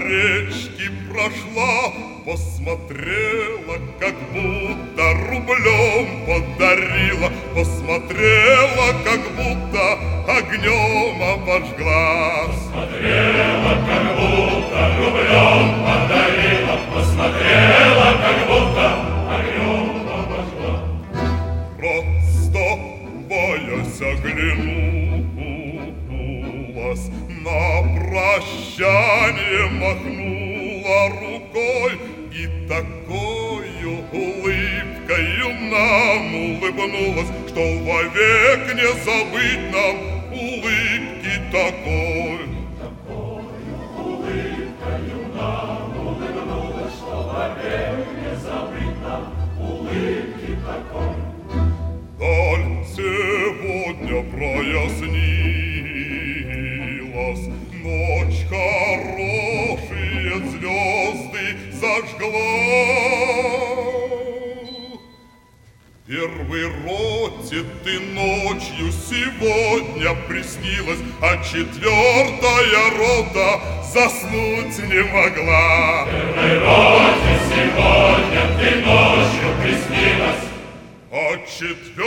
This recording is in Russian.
речки прошла, посмотрела, как будто рублем подарила, посмотрела, как будто огнем обожгла. Посмотрела, как будто рублем подарила, посмотрела, как будто огнем обожгла. Просто боясь оглянулась, на прощание махнула рукой и такою улыбкою нам улыбнулась, что вовек не забыть нам улыбки такой. Такою улыбкою нам улыбнулась, что вовек не забыть нам улыбки такой. Даль сегодня прояснилась, ночь хорошие звезды зажгла. Первой роте ты ночью сегодня приснилась, а четвертая рота заснуть не могла. Первой роте сегодня ты ночью приснилась, а четвертая